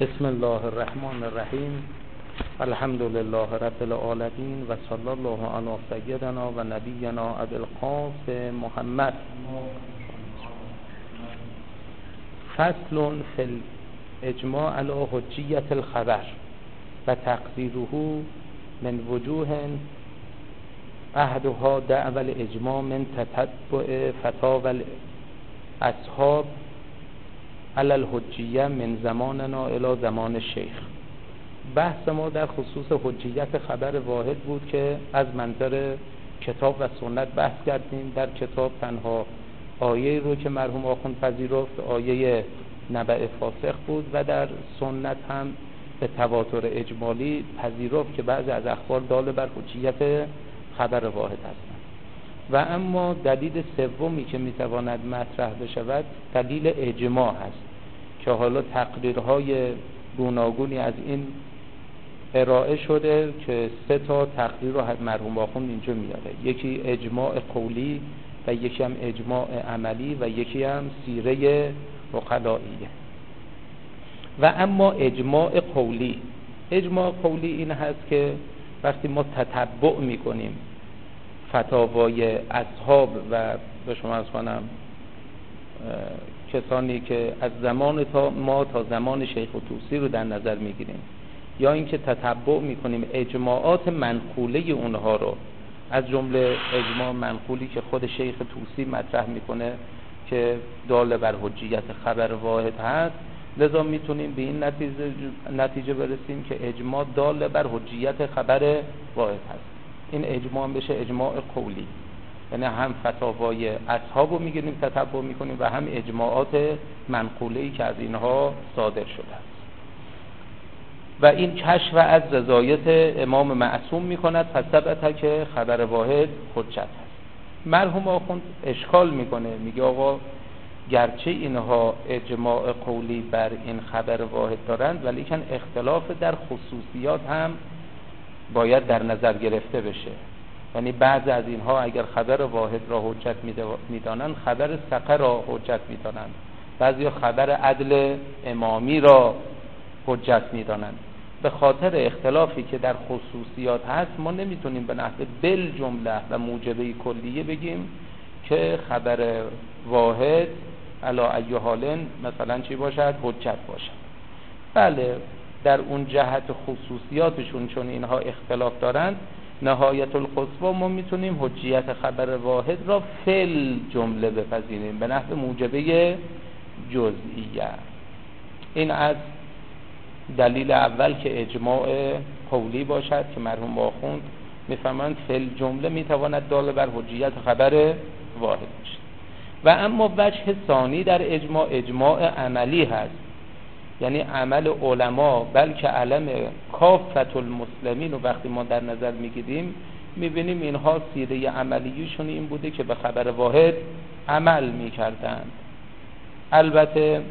بسم الله الرحمن الرحیم. الحمد لله رب العالمین و صلی الله علی سیدنا و نبینا ابی القاسم محمد. فصل فی الاجماع علی حجیت الخبر و تقدیره من وجوه احدها دعوی الاجماع من تتبع فتاوی الاصحاب علی الحجیه من زماننا الی زمان شیخ. بحث ما در خصوص حجیت خبر واحد بود که از منظر کتاب و سنت بحث کردیم. در کتاب تنها آیه رو که مرحوم آخوند پذیرفت آیه نبأ فاسق بود و در سنت هم به تواتر اجمالی پذیرفت که بعضی از اخبار دال بر حجیت خبر واحد هستند. و اما دلیل سومی که میتواند مطرح بشود دلیل اجماع هست که حالا تقریرهای گوناگونی از این ارائه شده که 3 تقریر رو مرحوم آخوند اینجا میاره. یکی اجماع قولی و یکی هم اجماع عملی و یکی هم سیره عقلائیه. و اما اجماع قولی این هست که وقتی ما تتبع میکنیم فتاوای اصحاب و به شما از کنم کسانی که از زمان ما تا زمان شیخ طوسی رو در نظر میگیریم، یا اینکه تتبع میکنیم اجماعات منقوله اونها رو، از جمله اجماع منقولی که خود شیخ طوسی مطرح میکنه که دال بر حجیت خبر واحد هست، لذا میتونیم به این نتیجه برسیم که اجماع دال بر حجیت خبر واحد هست. این اجماع بشه اجماع قولی، یعنی هم فتاوای اصحاب رو میگیریم تتبع میکنیم و هم اجماعات منقوله‌ای که از اینها صادر شده است. و این کشف از رضایت امام معصوم میکند، پس ثبت که خبر واحد حجت هست. مرحوم آخوند اشکال میکنه، میگه آقا گرچه اینها اجماع قولی بر این خبر واحد دارند ولیکن اختلاف در خصوصیات هم باید در نظر گرفته بشه. یعنی بعض از اینها اگر خبر واحد را حجت میدانند خبر ثقه را حجت میدانند، بعضی خبر عدل امامی را حجت میدانند. به خاطر اختلافی که در خصوصیات هست ما نمیتونیم به نحو بالجمله و موجبه کلیه بگیم که خبر واحد علی ای حال مثلا چی باشد، حجت باشد. بله در اون جهت خصوصیاتشون چون اینها اختلاف دارند، نهایت القصوی ما میتونیم حجیت خبر واحد را فل جمله بپذیریم به نحو موجبه جزئیه. این از دلیل اول که اجماع قولی باشد که مرحوم آخوند میفرمایند فل جمله میتواند دال بر حجیت خبر واحد باشد. و اما وجه ثانی در اجماع عملی هست، یعنی عمل علما، بلکه علم کافت المسلمین رو وقتی ما در نظر میگیریم میبینیم اینها سیره عملیشون این بوده که به خبر واحد عمل میکردند. البته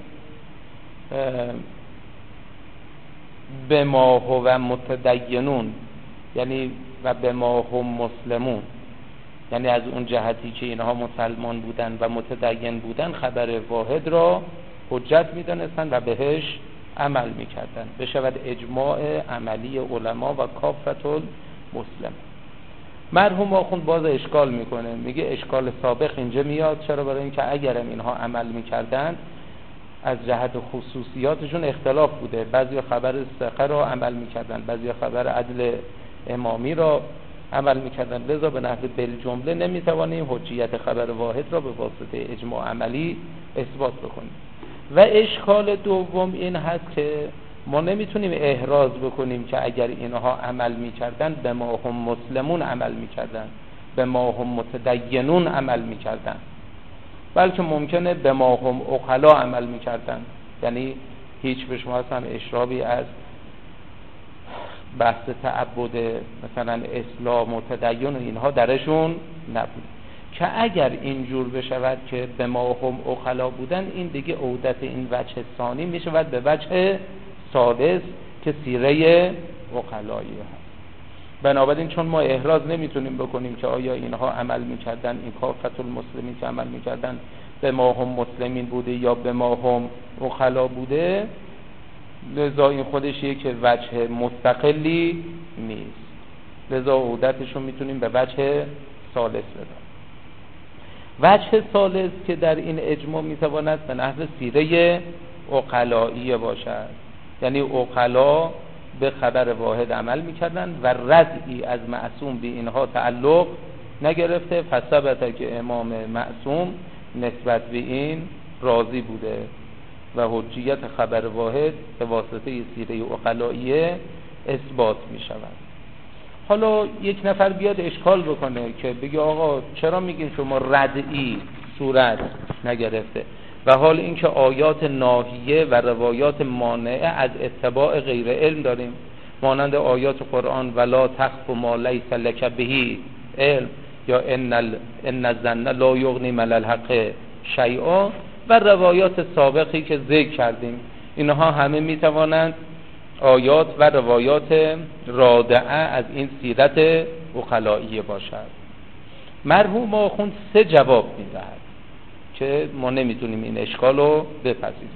به ما هو متدینون، یعنی و به ما هم مسلمون، یعنی از اون جهتی که اینها مسلمان بودن و متدین بودن خبر واحد را حجت میدانستن و بهش عمل میکردن. بشود اجماع عملی علما و کافت المسلم. مرحوم آخوند باز اشکال میکنه، میگه اشکال سابق اینجا میاد. چرا؟ برای اینکه اگرم اینها عمل میکردن از جهت خصوصیاتشون اختلاف بوده، بعضی خبر ثقه را عمل میکردن، بعضی خبر عدل امامی را عمل میکردن. لذا به نحو بالجمله نمیتوانیم حجیت خبر واحد را به واسطه اجماع عملی اثبات بکنیم. و اشکال دوم این هست که ما نمیتونیم احراز بکنیم که اگر اینها عمل میکردن به ما هم مسلمون عمل میکردن، به ما هم متدینون عمل میکردن، بلکه ممکنه به ما هم عقلا عمل میکردن. یعنی هیچ به شما هم اشرابی از بحث تعبد مثلا اسلام و تدین و اینها درشون نبود. که اگر اینجور بشود که به ما هم عقلا بودن، این دیگه عودت این وجه ثانی میشود به وجه ثالث که سیره عقلایی هست. بنابراین چون ما احراز نمیتونیم بکنیم که آیا اینها عمل میکردن، این کافت المسلمین که عمل میکردن به ما هم مسلمین بوده یا به ما هم عقلا بوده، لذا این خودش یک وجه مستقلی نیست، لذا عودتش رو میتونیم به وجه ثالث بدیم. وجه ثالث که در این اجماع میتواند به نحو سیره عقلائیه باشد، یعنی عقلا به خبر واحد عمل میکردن و رضعی از معصوم به اینها تعلق نگرفته، فثبت که امام معصوم نسبت به این راضی بوده و حجیت خبر واحد به واسطه سیره عقلائیه اثبات میشود. حالا یک نفر بیاد اشکال بکنه که بگه آقا چرا میگین شما ردعی صورت نگرفته و حال اینکه آیات ناهیه و روایات مانعه از اتباع غیر علم داریم، مانند آیات قرآن ولا تخف ما لیس لک به علم یا ان الظن لا یغنی من الحق شیئا و روایات سابقی که ذکر کردیم، اینها همه میتوانند آیات و روایات رادعه از این سیرت عقلائیه باشد. مرحوم آخوند 3 جواب میدهد که ما نمیتونیم این اشکال رو بپذیریم.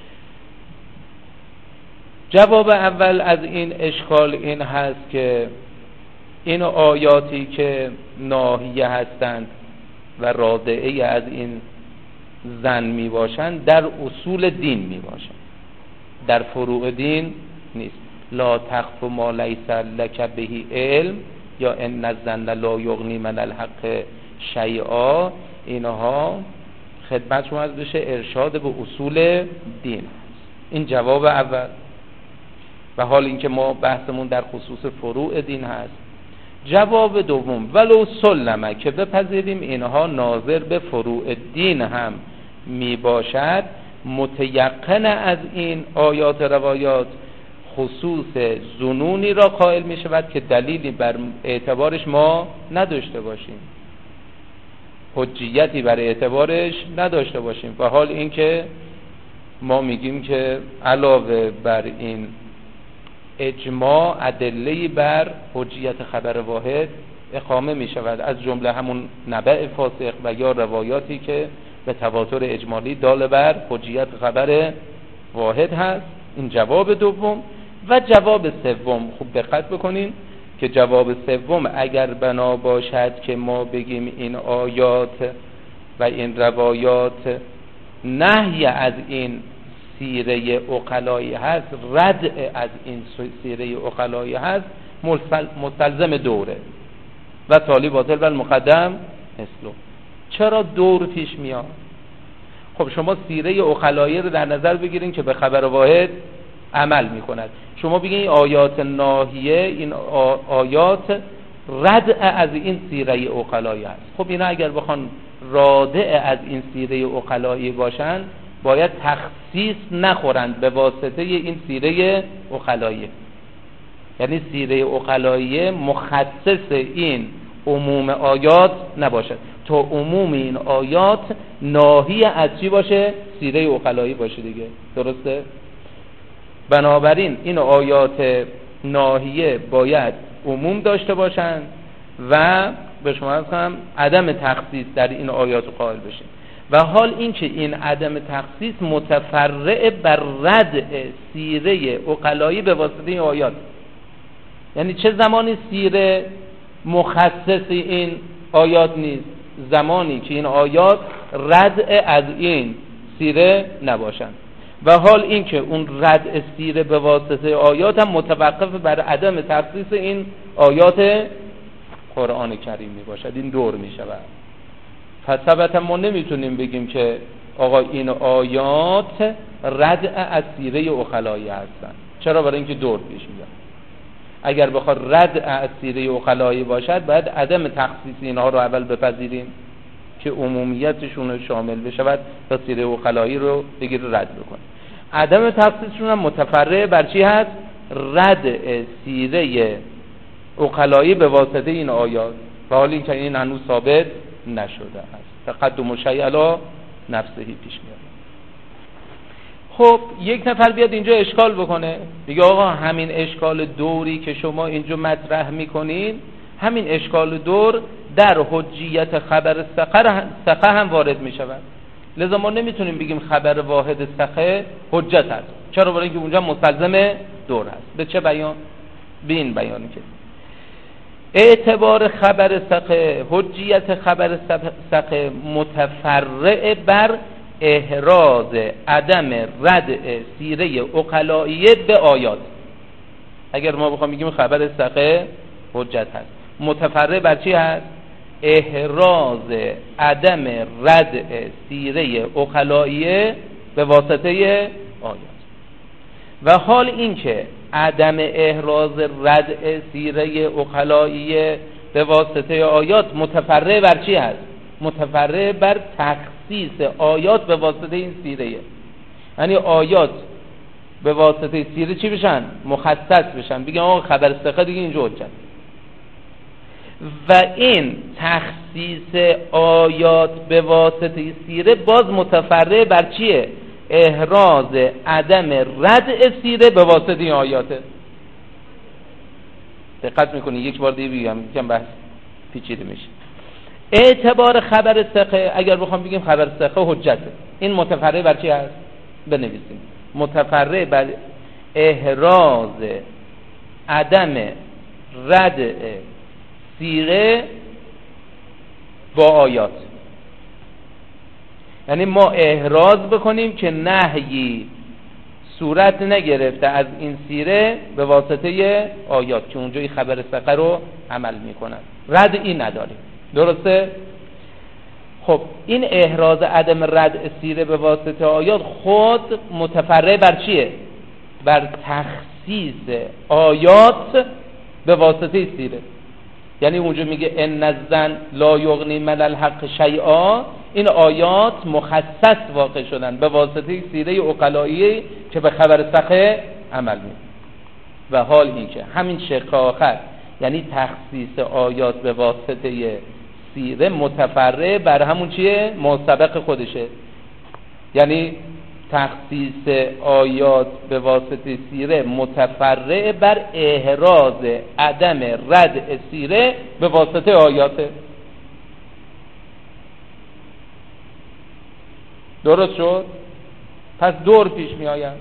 جواب اول از این اشکال این هست که این آیاتی که ناهیه هستند و رادعه از این ظن می باشند در اصول دین می باشند، در فروع دین نیست. لا تخف ما لیس لک به علم یا ان الظن لا یغنی من الحق شیئا، اینها خدمت شما از بشه ارشاد به اصول دین. این جواب اول. و حال اینکه ما بحثمون در خصوص فروع دین هست. جواب دوم ولو سلمه که بپذیریم اینها ناظر به فروع دین هم می باشد، متیقن از این آیات روایات خصوص ظنونی را قائل می شود که دلیلی بر اعتبارش ما نداشته باشیم، حجیتی بر اعتبارش نداشته باشیم. و حال اینکه ما میگیم که علاوه بر این اجماع ادله‌ای بر حجیت خبر واحد اقامه می شود، از جمله همون نبأ فاسق و یا روایاتی که به تواتر اجمالی دال بر حجیت خبر واحد هست. این جواب دوم. و جواب سوم، خوب دقت بکنین که جواب سوم اگر بنا باشد که ما بگیم این آیات و این روایات نهی از این سیره عقلایی هست، رد از این سیره عقلایی هست، مستلزم دوره و تالی باطل و المقدم مثلو. چرا دور پیش میاد؟ خب شما سیره عقلایی رو در نظر بگیرین که به خبر واحد عمل میکند، شما بگین این آیات ناهیه، این آیات رد از این سیره عقلایی هست. خب اینا اگر بخوان رادع از این سیره عقلایی باشن باید تخصیص نخورند به واسطه این سیره عقلایی، یعنی سیره عقلایی مخصص این عموم آیات نباشد تا عموم این آیات ناهی از چی باشه؟ سیره عقلایی باشه دیگه، درسته؟ بنابراین این آیات ناهیه باید عموم داشته باشند و به شما هم عدم تخصیص در این آیات قائل بشین. و حال این که این عدم تخصیص متفرع بر رد سیره عقلایی به واسطه این آیات، یعنی چه زمانی سیره مخصص این آیات نیست؟ زمانی که این آیات رد از این سیره نباشند. و حال این که اون رد سیره به واسطه آیات هم متوقف بر عدم تخصیص این آیات قرآن کریم می باشد. این دور می شود. پس طبعا ما نمیتونیم بگیم که آقا این آیات رد از سیره عقلایی هستن. چرا؟ برای اینکه دور پیش میاد. اگر بخواد رد از سیره عقلایی باشد باید عدم تخصیص اینها رو اول بپذیریم که عمومیتشون شامل بشود تا سیره عقلایی رو بگیر رد بکنه. عدم تخصیصشون هم متفرع بر چی هست؟ رد سیره عقلایی به واسطه این آیات. و حالا این که این هنوز ثابت نشده است. تقدم شیء علی نفسه پیش میاد. خب یک نفر بیاد اینجا اشکال بکنه، بگه آقا همین اشکال دوری که شما اینجا مطرح میکنین، همین اشکال دور در حجیت خبر ثقه هم وارد میشود. لذا ما نمیتونیم بگیم خبر واحد ثقه حجت است. چرا؟ برای اینکه اونجا مستلزم دور هست. به چه بیان؟ به این بیانی که اعتبار خبر ثقه، حجیت خبر ثقه متفرع بر احراز عدم ردع سیره عقلائیه به آیات. اگر ما بخوام بگیم خبر ثقه حجت هست، متفرع بر چی هست؟ احراز عدم ردع سیره عقلائیه به واسطه آیات. و حال این که عدم احراز ردع سیره عقلائیه به واسطه آیات متفرع بر چی هست؟ متفرع بر تخصیص آیات به واسطه این سیره. یعنی آیات به واسطه سیره چی بشن؟ مخصص بشن، بگن آقا خبر ثقه دیگه اینجا حجت. و این تخصیص آیات به واسطه سیره باز متفرع بر چیه؟ احراز عدم ردع سیره به واسطه آیاته. دقت میکنی؟ یک بار دیگه بگم، یکم بحث پیچیده میشه. اعتبار خبر ثقه، اگر بخوام بگیم خبر ثقه حجته، این متفرع بر چی هست؟ بنویسیم متفرع بر احراز عدم ردع سیره با آیات. یعنی ما احراز بکنیم که نهی صورت نگرفته از این سیره به واسطه آیات که اونجا این خبر ثقه رو عمل میکنن، ردعی نداریم. درسته؟ خب این احراز عدم ردع سیره به واسطه آیات خود متفرع بر چیه؟ بر تخصیص آیات به واسطه سیره. یعنی اونجا میگه ان الظن لا یغنی من الحق شیئا، این آیات مخصص واقع شدن به واسطه سیره عقلائیه که به خبر ثقه عمل میکنه. و حال این که همین شق آخر، یعنی تخصیص آیات به واسطه سیره متفرع بر همون چیه؟ مسبق خودشه. یعنی تخصیص آیات به واسطه سیره متفرع بر احراز عدم ردع سیره به واسطه آیاته. درست شد؟ پس دور پیش می آید.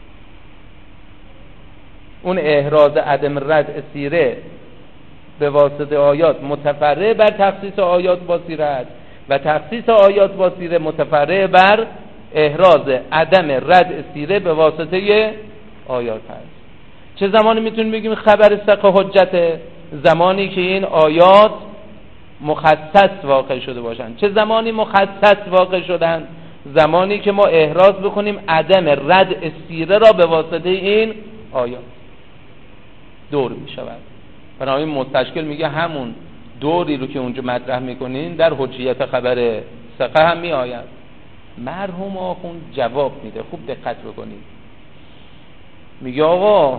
اون احراز عدم ردع سیره به واسطه آیات متفرع بر تخصیص آیات با سیره است و تخصیص آیات با سیره متفرع بر احراز عدم ردع سیره به واسطه آیات هست. چه زمانی میتونیم بگیم خبر ثقه حجته؟ زمانی که این آیات مخصص واقع شده باشن. چه زمانی مخصص واقع شدن؟ زمانی که ما احراز بکنیم عدم ردع سیره را به واسطه این آیات. دور میشود. بنابراین مستشکل میگه همون دوری رو که اونجا مطرح میکنین در حجیت خبر ثقه هم میآید. مرحوم آخوند جواب میده، خوب دقت بکنید. میگه آقا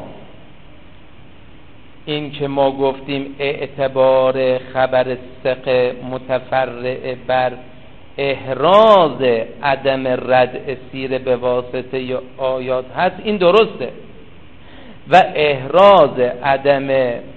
این که ما گفتیم اعتبار خبر ثقه متفرع بر احراز عدم ردع سیره به واسطه آیات هست، این درسته. و احراز عدم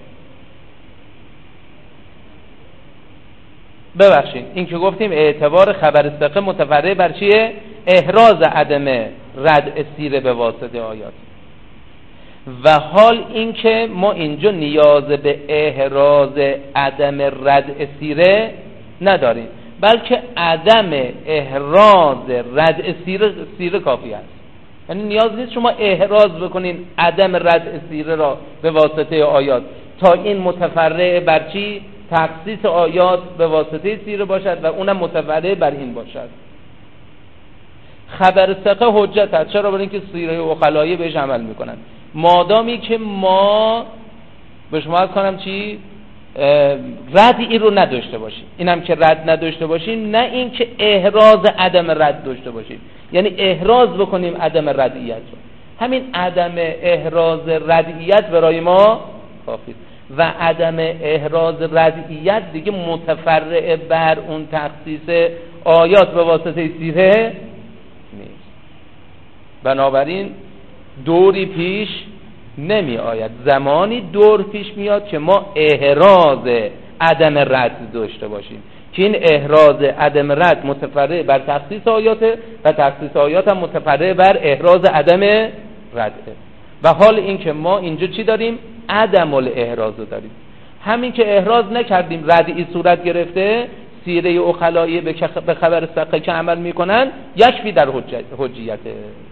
این که گفتیم اعتبار خبر ثقه متفرع بر چیه؟ احراز عدم ردع سیره به واسطه آیات. و حال این که ما اینجا نیاز به احراز عدم ردع سیره نداریم، بلکه عدم احراز ردع سیره کافی است. یعنی نیاز نیست شما احراز بکنین عدم ردع سیره را به واسطه آیات تا این متفرع بر چی؟ تخصیص آیات به واسطه سیره باشد و اونم متفرع بر این باشد. خبر ثقه حجت است. چرا؟ برای اینکه سیره عقلائیه بهش عمل میکنن. مادامی که ما به شما عرض کنم چی؟ ردی رو نداشته باشیم. اینم که رد نداشته باشیم، نه این که احراز عدم رد داشته باشیم. یعنی احراز بکنیم عدم ردیت رو. همین عدم احراز ردیت برای ما کافی. و عدم احراز ردیت دیگه متفرع بر اون تخصیص آیات به واسطه سیره نیست. بنابراین دوری پیش نمی آید. زمانی دور پیش میاد که ما احراز عدم رد داشته باشیم که این احراز عدم رد متفرع بر تخصیص آیاته و تخصیص آیات هم متفرع بر احراز عدم ردعه. و حال این که ما اینجا چی داریم؟ عدم الاحراز داریم. همین که احراز نکردیم ردعی صورت گرفته، سیره عقلایی به خبر ثقه که عمل میکنن یکفی در حجیتش.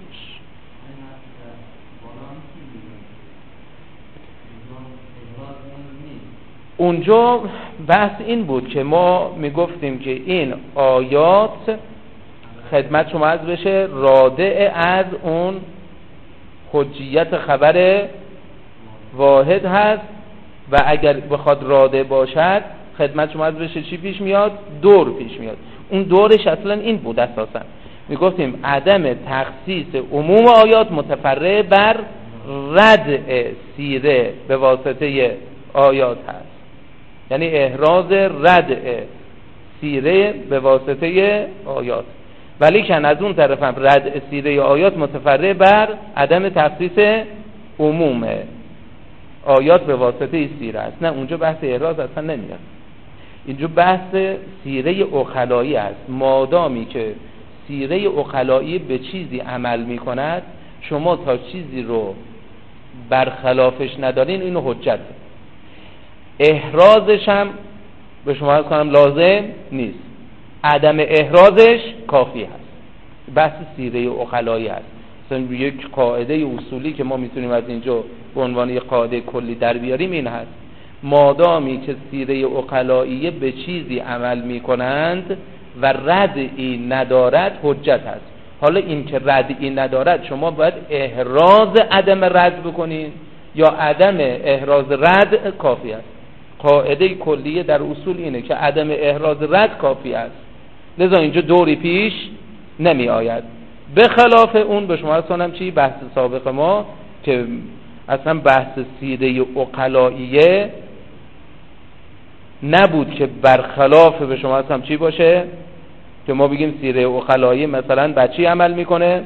اونجا بحث این بود که ما میگفتیم که این آیات خدمت شما از بشه رادع از اون حجیت خبر واحد هست و اگر بخواد رادع باشد خدمت شما از بشه چی پیش میاد؟ دور پیش میاد. اون دورش اصلا این بود اساسا میگفتیم عدم تخصیص عموم آیات متفرع بر ردع سیره به واسطه آیات هست، یعنی احراز ردع سیره به واسطه آیات، ولی که از اون طرف هم ردع سیره آیات متفرع بر عدم تخصیص عموم آیات به واسطه سیره است. نه اونجا بحث احراز اصلا نمیاد، اینجا بحث سیره عقلایی است. مادامی که سیره عقلایی به چیزی عمل میکند شما تا چیزی رو برخلافش ندارین اینو حجت، احرازش هم به شما عرض کنم لازم نیست، عدم احرازش کافی هست. بحث سیره عقلایی هست. مثلا یک قاعده اصولی که ما میتونیم از اینجا به عنوان یک قاعده کلی در بیاریم این هست: مادامی که سیره عقلایی به چیزی عمل میکنند و ردعی ندارد حجت هست. حالا این که ردعی ندارد شما باید احراز عدم رد بکنید یا عدم احراز رد کافی است. قاعده کلیه در اصول اینه که عدم احراز رد کافی است، لذا اینجا دوری پیش نمی آید. به خلاف اون به شما هستانم چی؟ بحث سابق ما که اصلا بحث سیره عقلاییه نبود که برخلاف به شما هستم چی باشه که ما بگیم سیره عقلایی مثلا بچی عمل میکنه،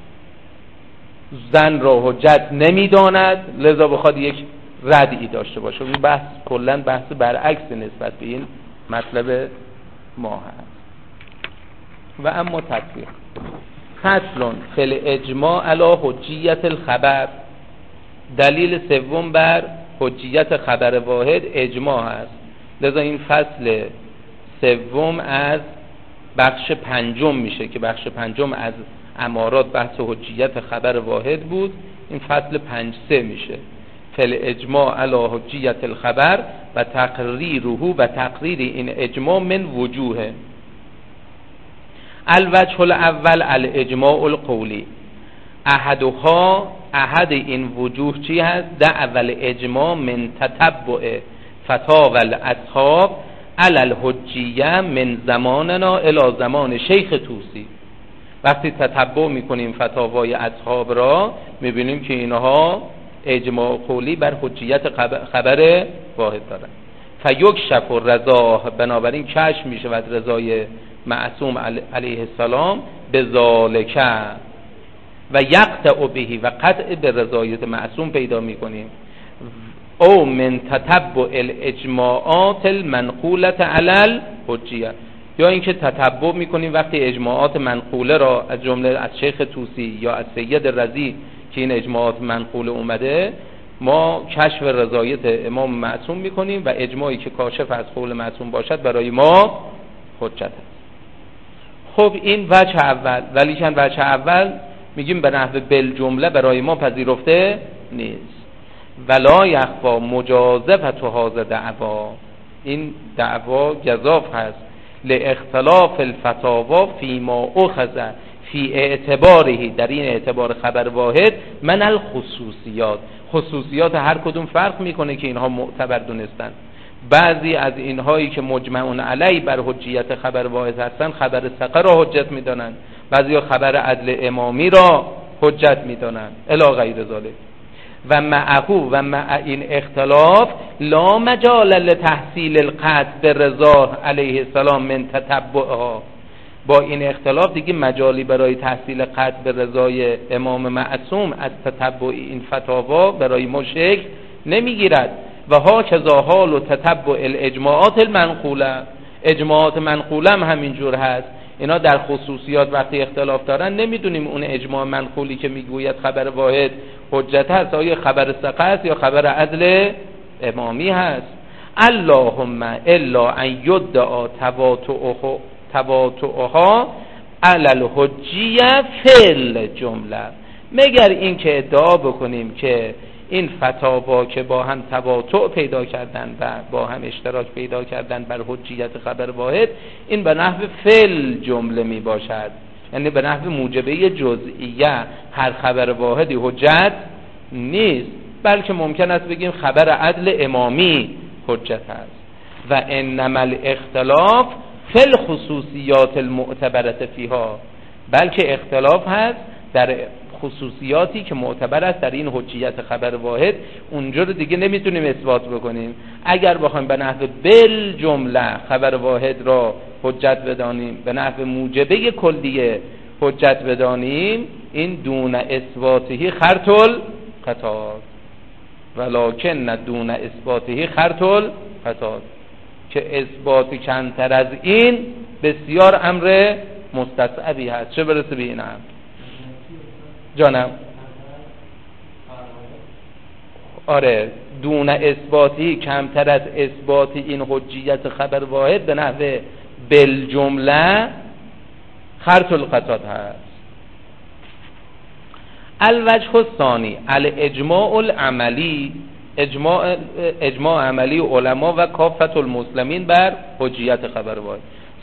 زن را حجت نمیداند لذا بخواد یک ردعی داشته باشه. این بحث کلن بحث برعکس نسبت به این مطلب ما هست. و اما تطبیق فصل فی الاجماع علی حجیت الخبر، دلیل سوم بر حجیت خبر واحد اجماع است. لذا این فصل سوم از بخش پنجم میشه که بخش پنجم از امارات بحث حجیت خبر واحد بود، این فصل 5-3 میشه فی الاجماع علی حجیت الخبر و تقریره و تقریر این اجماع من وجوه. الوجه الاول الاجماع القولی، احد این وجوه چی هست؟ دعوی الاجماع من تتبع فتاوی الاصحاب علی الحجیه من زماننا الی زمان شیخ طوسی. وقتی تتبع میکنیم فتاوای اصحاب را میبینیم که اینها اجماع قولی بر حجیت خبر واحد دارن. فیکشف الرضا، بنابراین کشف میشه و رضای معصوم علیه السلام به ذالک و یقطع بهی و قطع به رضایت معصوم پیدا میکنیم. او من تتبع الاجماعات المنقولة علی الحجیه، یا اینکه تتبع میکنیم وقتی اجماعات منقوله را از جمله از شیخ طوسی یا از سید رضی که این اجماعات منقوله اومده ما کشف رضایت امام معصوم میکنیم و اجماعی که کاشف از قول معصوم باشد برای ما حجت است. خب این وجه اول، ولی چند وجه اول میگیم به نحو بالجمله برای ما پذیرفته نیست. ولا یخفا مجازفت هذا دعوا، این دعوا گزاف هست لاختلاف الفتاوا فيما اخذ فی اعتباره، در این اعتبار خبر واحد من الخصوصیات، خصوصیات هر کدوم فرق میکنه که اینها معتبر دونستن. بعضی از اینهایی که مجمعون علی بر حجیت خبر واحد هستن خبر ثقه را حجت میدانند، بعضی ها خبر عدل امامی را حجت میدانند الی غیر ذلک. و مع این اختلاف لا مجال لتحصیل القطع بالرضا علیه السلام من تتبعها، با این اختلاف دیگه مجالی برای تحصیل قطع به رضای امام معصوم از تتبع این فتاوا برای ما شکل نمیگیرد. و ها کذا حال و تتبع الاجماعات المنقوله، اجماعات منقوله هم همینجور هست اینا در خصوصیات وقتی اختلاف دارن نمیدونیم اون اجماع منقولی که میگوید خبر واحد حجت هست آیا خبر ثقه است یا خبر عدل امامی هست. اللهم الا ان یدعا تواطؤها علی الحجیه فی الجمله، مگر این که ادعا بکنیم که این فتاوا که با هم تواطؤ پیدا کردن و با هم اشتراک پیدا کردن بر حجیت خبر واحد، این به نحو فعل جمله می باشد، یعنی به نحو موجبه جزئیه هر خبر واحدی حجت نیست، بلکه ممکن است بگیم خبر عدل امامی حجت است. و انما الاختلاف فی الخصوصیات المعتبرة فیها، بلکه اختلاف هست در خصوصیاتی که معتبر است در این حجیت خبر واحد، اونجا رو دیگه نمیتونیم اثبات بکنیم. اگر بخوایم به نحو بل جمله خبر واحد را حجت بدانیم، به نحو موجبه کلیه حجت بدانیم، این دون اثباته خرط القطار، ولکن دون اثباته خرط القطار، که اثبات کمتر از این بسیار امر مستصعبی هست، چه برسه به این امر. جانم آره، دون اثباتی کمتر از اثبات این حجیت خبر واحد به نحو بالجمله خرط القطار هست. الوجه الثانی الاجماع العملی، اجماع عملی علما و کافت المسلمین بر حجیت خبر واحد.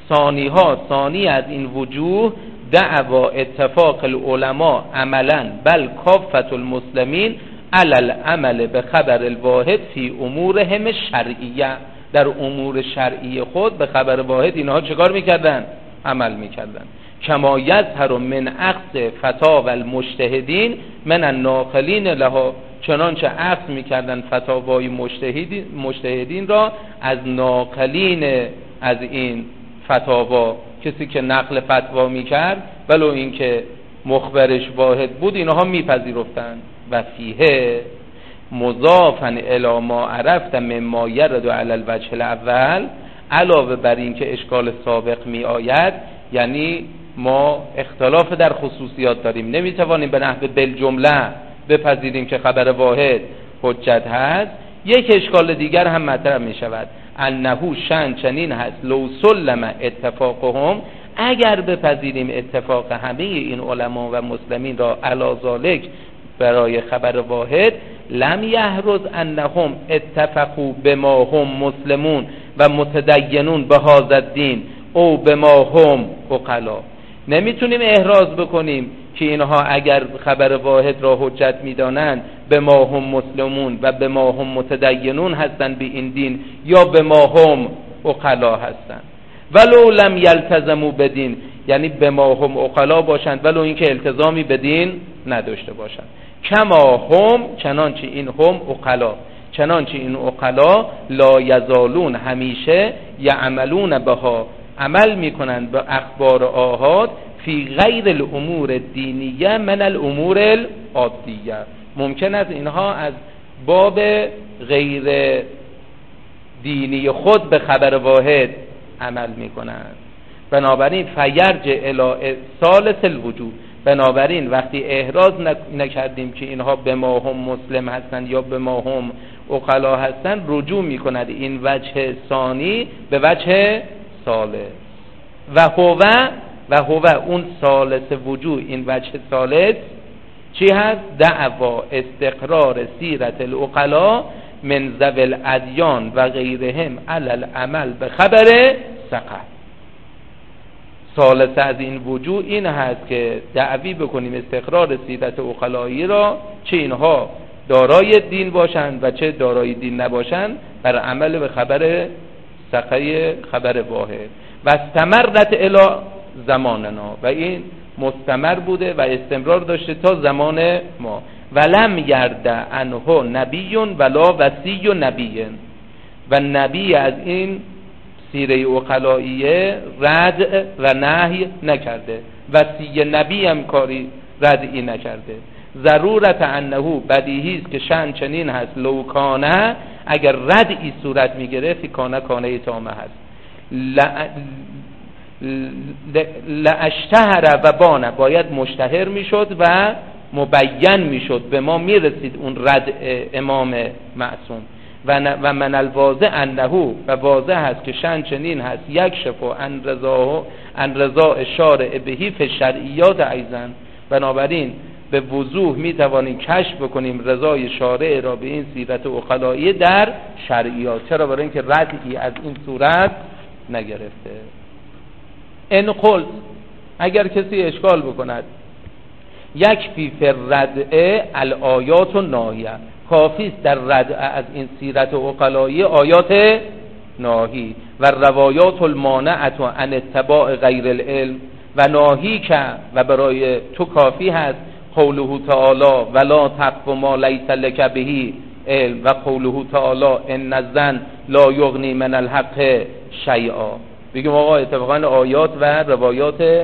ثانی از این وجوه دعوا اتفاق العلماء عملا بل کافت المسلمین علی العمل به خبر الواحد فی امورهم شرعیه، در امور شرعی خود به خبر واحد اینها چیکار میکردن؟ عمل میکردن. کما یظهر من اخذ فتاوی المجتهدین من الناقلین لها، چنانچه اخذ میکردن فتاوای مجتهدین را از ناقلین از این فتاوا، کسی که نقل فتوا میکرد ولو اینکه مخبرش واحد بود اینها میپذیرفتند. و فیه مضافا الی ما عرفت مما یرد علی الوجه الاول، علاوه بر این که اشکال سابق می آید، یعنی ما اختلاف در خصوصیات داریم، نمیتوانیم به نحو بالجمله بپذیریم که خبر واحد حجت هست. یک اشکال دیگر هم مطرح می شود، انه شأن چنین هست لو سلم اتفاقهم، اگر بپذیریم اتفاق همه این علما و مسلمین را علی ذالک برای خبر واحد، لم یحرز انهم اتفقوا بما هم مسلمون و متدینون به هذا الدین او بما هم عقلا، نمیتونیم احراز بکنیم که اینها اگر خبر واحد را حجت میدانند به ما هم مسلمون و به ما هم متدینون هستند به این دین، یا به ما هم عقلا هستند. ولو لم یلتزموا بدین، یعنی به ما هم عقلا باشند ولو اینکه التزامی بدین نداشته باشند. کما هم، چنانچه این هم عقلا، چنانچه این عقلا لا یزالون همیشه یعملون بها، عمل میکنند به اخبار آحاد فی غیر الامور دینیه من الامور العادیه، ممکن است اینها از باب غیر دینی خود به خبر واحد عمل میکنند. بنابراین فیرجع الی ثالث الوجوه، بنابراین وقتی احراز نکردیم که اینها به ما هم مسلم هستند یا به ما هم عقلا هستند، رجوع میکند این وجه ثانی به وجه ثالث. و هو اون ثالث وجوه، این وجه ثالث چی هست؟ دعوا استقرار سیرت العقلا من ذوی الادیان و غیرهم علی العمل به خبر ثقه. ثالث از این وجوه این هست که دعوی بکنیم استقرار سیرت عقلایی را، چه اینها دارای دین باشند و چه دارای دین نباشند، بر عمل به خبر ثقه خبر واحد. و استمرت الی زماننا، و این مستمر بوده و استمرار داشته تا زمان ما. ولم یرد عنه نبی ولا وصی نبی، و نبی از این سیره عقلائیه رد و نهی نکرده، وصی نبی هم کاری ردی نکرده. ضرورت انه بدیهی است که شأن چنین هست لو کانه، اگر ردی صورت میگیره فی کانه تامه هست، لاشتهر و بان، باید مشتهر میشد و مبین میشد، به ما میرسید اون رد امام معصوم. و من الواضح انه، و واضح هست که شأن چنین هست، یک شفا ان رضا شارع بهی فی شرعیات ایضا، بنابراین به وضوح میتوانیم کشف بکنیم رضای شارع را به این سیرت عقلایی در شرعیات. چرا؟ برای اینکه ردی از این صورت نگرفته. ان قل، اگر کسی اشکال بکند، یک فی الردع الآیات الناهیه، کافی است در ردع از این سیرت عقلایی آیات ناهی و روایات المانعه عن اتباع غیر العلم، و ناهی که، و برای تو کافی هست قوله تعالی ولا تقف ما لیس لک به علم، و قوله تعالی ان الظن لا یغنی من الحق شیئا. بگیم آقا اتفاقا آیات و روایات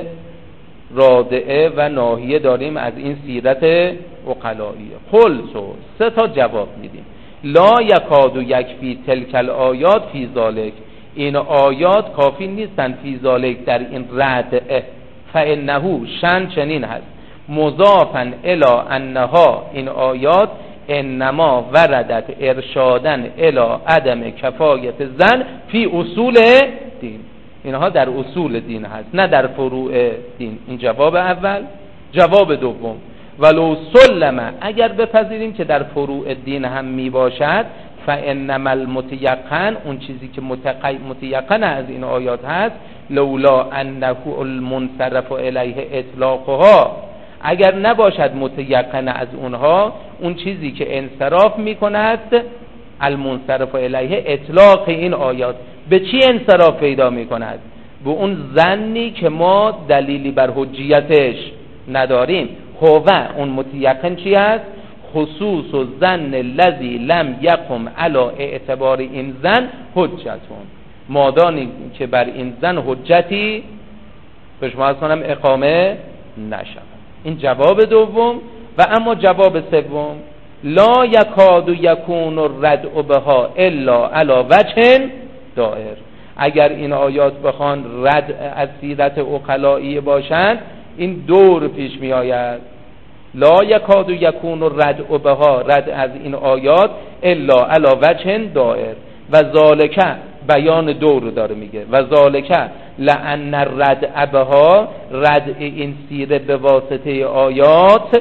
رادعه و ناهیه داریم از این سیرت عقلاییه. خلصو، سه تا جواب میدیم. لا یکاد یکفی تلک الآیات فی ذالک، این آیات کافی نیستن فی ذالک در این ردعه. فانه، شأن چنین هست، مضافا الی انها، این آیات انما وردت ارشادن الی عدم کفایت زن فی اصول دین، اینها در اصول دین هست نه در فروع دین. این جواب اول. جواب دوم، ولو سلم، اگر بپذیریم که در فروع دین هم می باشد، فانما المتیقن، اون چیزی که متیقن از این آیات هست، لولا انه المنصرف الیه اطلاقها، اگر نباشد متیقن از اونها، اون چیزی که انصراف می کند، المنصرف الیه اطلاق این آیات، به چی انصراف پیدا می کند؟ به اون ظنی که ما دلیلی بر حجیتش نداریم. هو، اون متیقن چی است؟ خصوص و ظن الذی لم یقم علی اعتبار این ظن حجتون، مادامی که بر این ظن حجتی به شما از کنم اقامه نشود. این جواب دوم. و اما جواب سوم، لا یکاد یکون الردع بها الا علی وجه دائر، اگر این آیات بخوان رد از سیرت عقلایی باشند، این دور پیش می آید. لا یکاد یکون الردع بها، رد از این آیات، الا علی وجه دائر، و ذالک، بیان دور داره میگه، و ذالک لأن الردع بها، رد این سیره به واسطه آیات،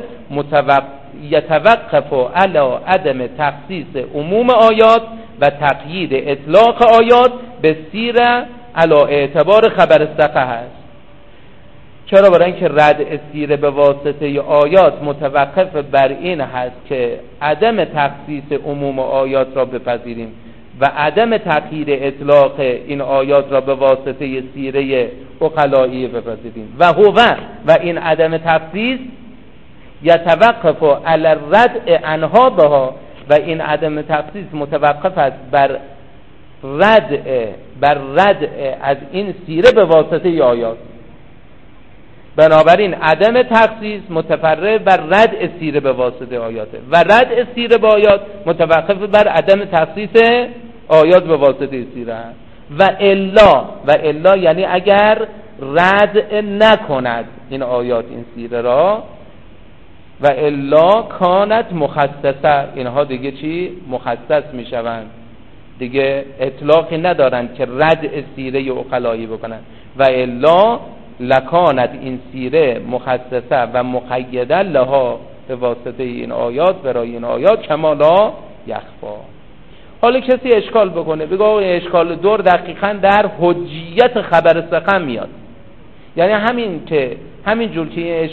یتوقف علی عدم تخصیص عموم آیات و تقیید اطلاق آیات به سیره علی اعتبار خبر ثقه هست. چرا؟ برای اینکه رد سیره به واسطه آیات متوقف بر این هست که عدم تخصیص عموم آیات را بپذیریم و عدم تقیید اطلاق این آیات را به واسطه سیره عقلایی بپذیریم. و هو، و این عدم تخصیص، یتوقف علی الردع عنها بها، و این عدم تخصیص متوقف است بر رد از این سیره به واسطه آیات. بنابراین عدم تخصیص متفرع بر رد سیره به واسطه آیاته، و رد سیره به آیات متوقف بر عدم تخصیص آیات به واسطه سیره. و الا یعنی اگر رد نکند این آیات این سیره را، و الا کانت مخصصه، اینها دیگه چی؟ مخصص می شوند، دیگه اطلاقی ندارند که رد سیره عقلایی بکنند. و الا لکانت، این سیره مخصصه و مقیده لها، به واسطه این آیات، برای این آیات، کما لا یخفا. حالا کسی اشکال بکنه، بگه اشکال دور دقیقاً در حجیت خبر ثقه میاد، یعنی همین جور که این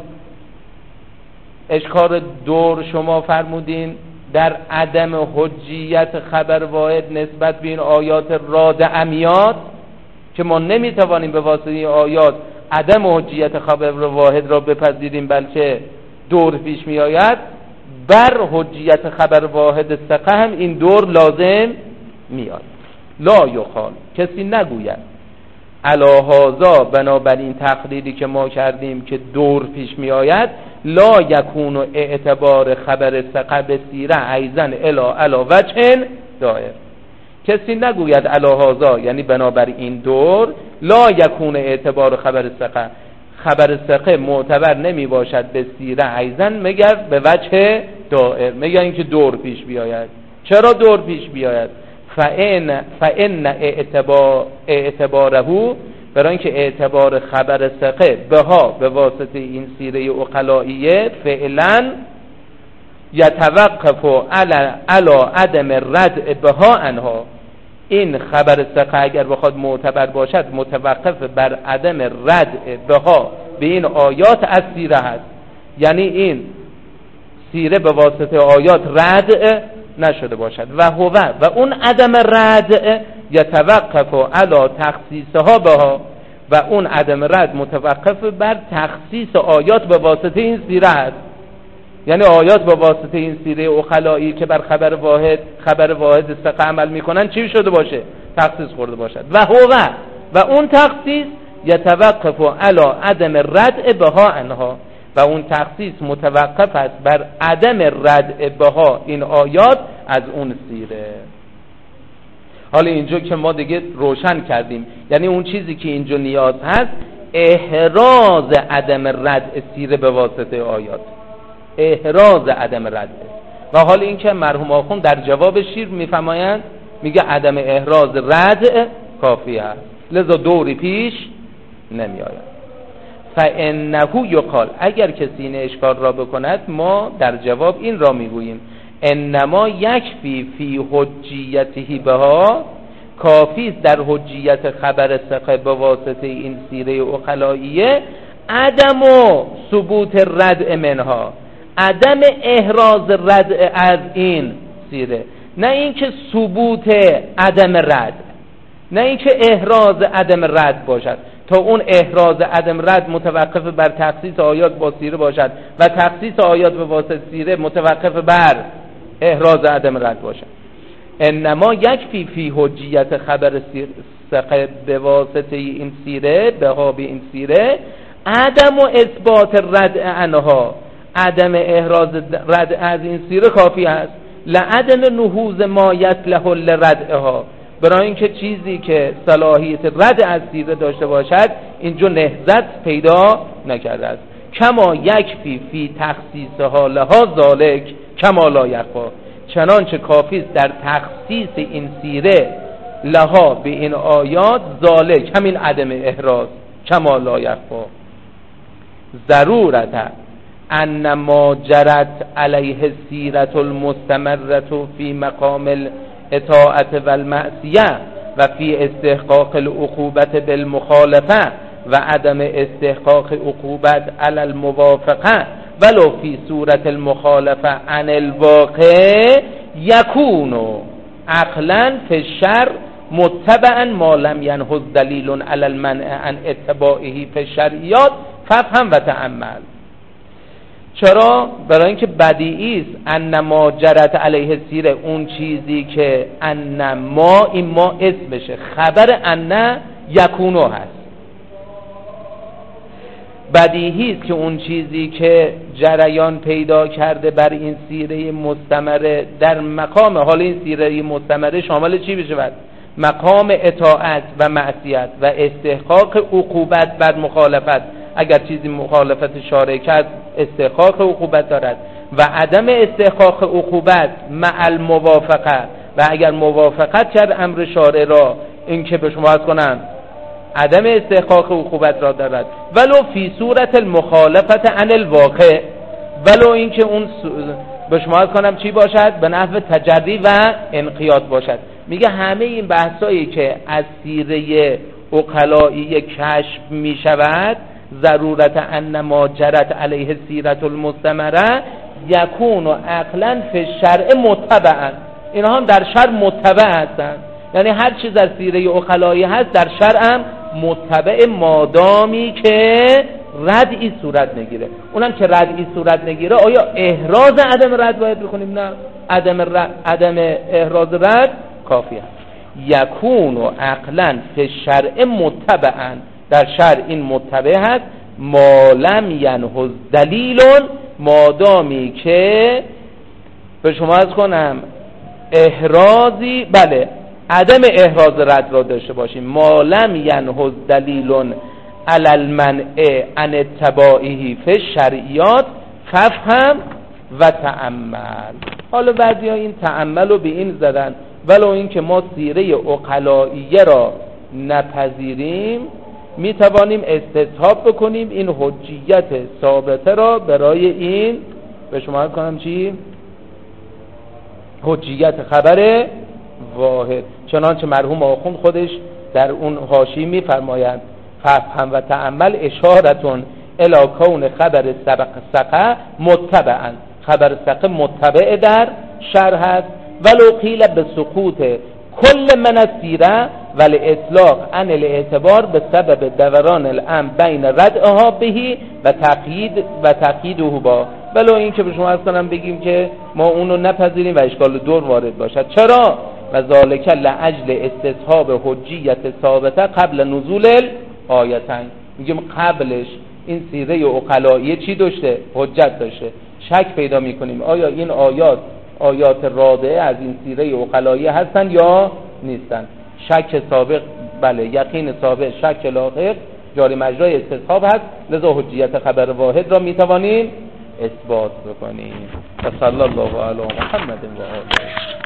اشکال دور شما فرمودین در عدم حجیت خبر واحد نسبت به این آیات رادعه میاد، که ما نمیتوانیم به واسطه این آیات عدم حجیت خبر واحد را بپذیریم، بلکه دور پیش می آید، بر حجیت خبر واحد ثقه هم این دور لازم میاد. لا یقال، کسی نگوید علی هذا، بنابراین تقریری که ما کردیم که دور پیش می آید، لا یکون اعتبار خبر ثقه به سیره ایضا علی وجه دائر، کسی نگوید علی هذا، یعنی بنابر این دور لا یکون اعتبار خبر ثقه معتبر نمی باشد به سیره ایزن مگر به وجه دائر، مگر اینکه دور پیش بیاید. چرا دور پیش بیاید؟ فإن اعتباره، برای اینکه اعتبار خبر ثقه بها به واسطه این سیره عقلائیه فعلا یتوقف علی عدم ردع بها عنها، این خبر ثقه اگر بخواد معتبر باشد متوقف بر عدم ردع بها به این آیات از سیره هست. یعنی این سیره به واسطه آیات ردع نشده باشد و اون عدم ردع یتوقف علی تخصیصها بها، و اون عدم رد متوقف بر تخصیص آیات به واسطه این سیره هست. یعنی آیات به واسطه این سیره عقلایی که بر خبر واحد ثقه عمل میکنن چی شده باشه؟ تخصیص خورده باشد. و اون تخصیص یتوقف علی عدم ردع بها عنها، و اون تخصیص متوقف است بر عدم ردع بها این آیات از اون سیره. حالا اینجا که ما دیگه روشن کردیم، یعنی اون چیزی که اینجا نیاز هست احراز عدم ردع سیره به واسطه آیات، احراز عدم ردع. و حالا این که مرحوم آخوند در جواب شیر میفرمایند، میگه عدم احراز ردع کافی است، لذا دوری پیش نمی آید. فانه یقال، اگر کسی این اشکال را بکند ما در جواب این را میگوییم انما یکفی فی حجیته بها، کافی است در حجیت خبر ثقه به واسطه این سیره عقلائیه عدم و ثبوت ردع منها، عدم احراز ردع از این سیره، نه اینکه ثبوت عدم رد، نه اینکه احراز عدم رد باشد، تا اون احراز عدم رد متوقف بر تخصیص آیات با سیره باشد و تخصیص آیات به واسطه سیره متوقف بر احراز عدم رد باشد. انما یکفی فی حجیت خبر ثقه به واسطه این سیره، بها به این سیره، عدم و اثبات ردع عنها، عدم احراز ردع از این سیره کافی است. لعدم نهوض ما یصلح لردعها، برای اینکه چیزی که صلاحیت ردع از سیره داشته باشد اینجا نهضت پیدا نکرده است. کما یکفی فی تخصیصها لها ذالک کما لا یخفا، چنانچه کافی است در تخصیص این سیره لها به این آیات ذالک، همین عدم احراز، کما لا یخفا ضرورت ان ما جرت علیه سیرت المستمرة فی مقام الاطاعت و المعصیه و فی استحقاق العقوبت بالمخالفه و عدم استحقاق عقوبت علی الموافقه ولو فی صورت المخالفه عن الواقع یکون عقلا فی الشرع متبعا ما لم ینهض دلیل علی المنع عن اتباعه فی الشرعیات فافهم و تأمل. چرا؟ برای اینکه بدیعی است ان ما جرت علیه سیره، اون چیزی که ان ما، این ما اسمشه، خبر ان یکونو هست. بدیهی است که اون چیزی که جریان پیدا کرده بر این سیره مستمره در مقام، حال این سیره مستمره شامل چی بشه؟ مقام اطاعت و معصیت و استحقاق عقوبت بر مخالفت، اگر چیزی مخالفت شارع کرد استحقاق عقوبت دارد، و عدم استحقاق عقوبت مع الموافقه، و اگر موافقت کرد امر شارع را این که به شما عرض کنم عدم استحقاق عقوبت را دارد، ولو فی صورت المخالفت عن الواقع، ولو این که اون به شما عرض کنم چی باشد؟ به نحو تجری و انقیاد باشد. میگه همه این بحثایی که از سیره عقلایی کشف می شود، ضرورت ان ما جرت علیه سیرت المستمره یکون و عقلا فی الشرع متبعا، اینها هم در شرع متبع هستند. یعنی هر چیز در سیره عقلایی هست در شرع هم متبع، مادامی که ردعی صورت نگیره. اونم که ردعی صورت نگیره آیا احراز عدم رد باید بکنیم؟ نه، عدم احراز رد کافی است. یکون و عقلا فی الشرع متبعا، در شرع این متبع هست، ما لم ینهض دلیل، مادامی که به شما از کنم احرازی، بله عدم احراز رد را داشته باشیم. ما لم ینهض دلیل علی المنع عن اتباعه فی الشرعیات فافهم و تأمل. حالا بعضی ها این تأمل رو به این زدن ولو این که ما سیره عقلائیه را نپذیریم می توانیم استصحاب بکنیم این حجیت ثابته را برای این به شما کنم چی؟ حجیت خبر واحد. چنانچه مرحوم آخوند خودش در اون حاشیه می فرمایند فهم و تأمل اشارتون الی کون خبر سقه متبعا، خبر سقه متبع در شرح است. ولو قیل به سقوط کل من السیره ولی اطلاق عن الاعتبار به سبب دوران الامر بین ردعها بهی و تقییده با. ولو این که به شما از کنم بگیم که ما اونو نپذیریم و اشکال دور وارد باشد. چرا؟ و ذالک لأجل استصحاب حجیت ثابته قبل نزول الآیتین. میگیم قبلش این سیره عقلائیه چی داشته؟ حجت داشته. شک پیدا میکنیم آیا این آیات رادعه از این سیره عقلائیه هستن یا نیستن. شک سابق بله، یقین سابق، شک لاحق جاری مجرای استصحاب هست، لذا حجیت خبر واحد را میتوانیم اثبات بکنیم. و صلی الله علی محمد و آله.